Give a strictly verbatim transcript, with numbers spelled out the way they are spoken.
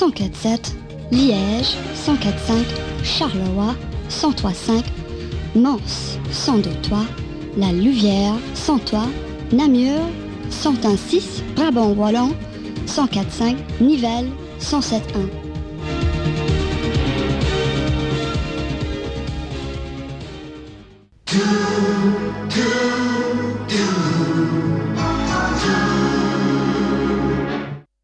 cent quatre sept, Liège cent quatre cinq, Charleroi cent trois cinq, Mans cent deux trois, La Louvière cent trois, Namur cent un six, Brabant Wallon cent quatre cinq, Nivelles cent sept un. Two, two.